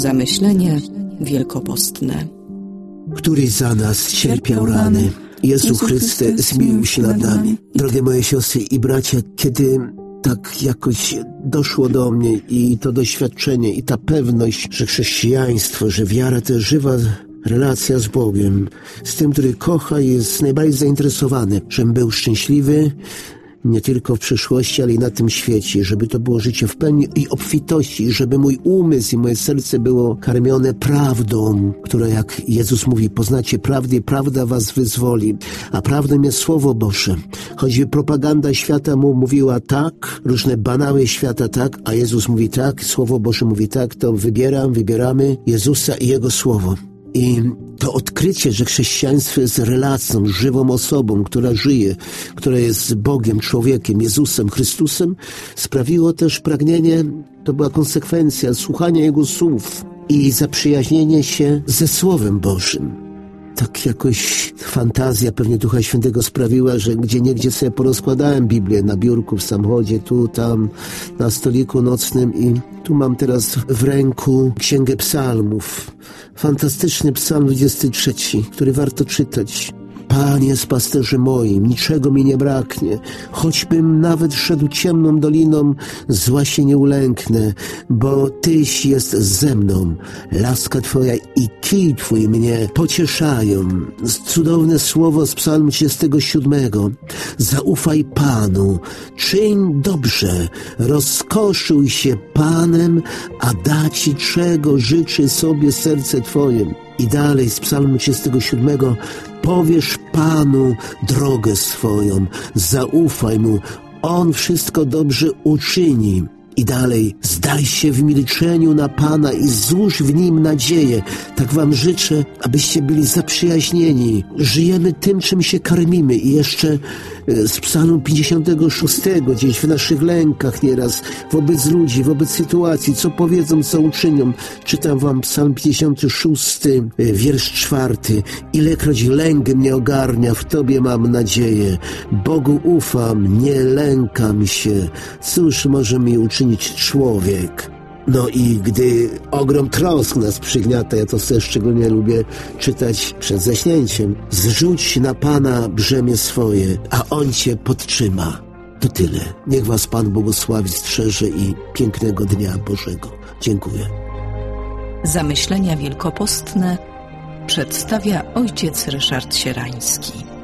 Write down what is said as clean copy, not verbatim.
Zamyślenia wielkopostne. Któryś za nas cierpiał rany. Jezu Chryste, zmiłuj się nad nami. Drogie moje siostry i bracia, kiedy tak jakoś doszło do mnie i to doświadczenie i ta pewność, że chrześcijaństwo, że wiara to jest żywa relacja z Bogiem, z tym, który kocha i jest najbardziej zainteresowany, żebym był szczęśliwy, nie tylko w przyszłości, ale i na tym świecie, żeby to było życie w pełni i obfitości, żeby mój umysł i moje serce było karmione prawdą, która, jak Jezus mówi, poznacie prawdę i prawda was wyzwoli, a prawdą jest Słowo Boże. Choćby propaganda świata mu mówiła tak, różne banały świata tak, a Jezus mówi tak, Słowo Boże mówi tak, to wybieramy Jezusa i Jego Słowo. I to odkrycie, że chrześcijaństwo jest relacją, żywą osobą, która żyje, która jest Bogiem, człowiekiem, Jezusem, Chrystusem, sprawiło też pragnienie, to była konsekwencja słuchania Jego słów i zaprzyjaźnienie się ze Słowem Bożym. Tak jakoś fantazja pewnie Ducha Świętego sprawiła, że gdzieniegdzie sobie porozkładałem Biblię na biurku, w samochodzie, tu, tam, na stoliku nocnym i tu mam teraz w ręku Księgę Psalmów. Fantastyczny Psalm 23, który warto czytać. Panie jest pasterzem moim, niczego mi nie braknie. Choćbym nawet szedł ciemną doliną, zła się nie ulęknę, bo Tyś jest ze mną. Laska Twoja i kij Twój mnie pocieszają. Cudowne słowo z Psalmu 37. Zaufaj Panu, czyń dobrze, rozkoszuj się Panem, a da Ci, czego życzy sobie serce Twoje. I dalej z Psalmu 37. Powiesz Panu drogę swoją, zaufaj Mu, On wszystko dobrze uczyni. I dalej, zdaj się w milczeniu na Pana i złóż w Nim nadzieję. Tak wam życzę, abyście byli zaprzyjaźnieni. Żyjemy tym, czym się karmimy. I jeszcze z Psalmu 56, gdzieś w naszych lękach nieraz, wobec ludzi, wobec sytuacji, co powiedzą, co uczynią. Czytam wam Psalm 56, wiersz 4. Ilekroć lęk mnie ogarnia, w Tobie mam nadzieję. Bogu ufam, nie lękam się. Cóż może mi uczynić człowiek? No i gdy ogrom trosk nas przygniata, ja to sobie szczególnie lubię czytać przed zaśnięciem. Zrzuć na Pana brzemię swoje, a On Cię podtrzyma. To tyle. Niech was Pan błogosławi, strzeże i pięknego dnia Bożego. Dziękuję. Zamyślenia wielkopostne przedstawia ojciec Ryszard Sierański.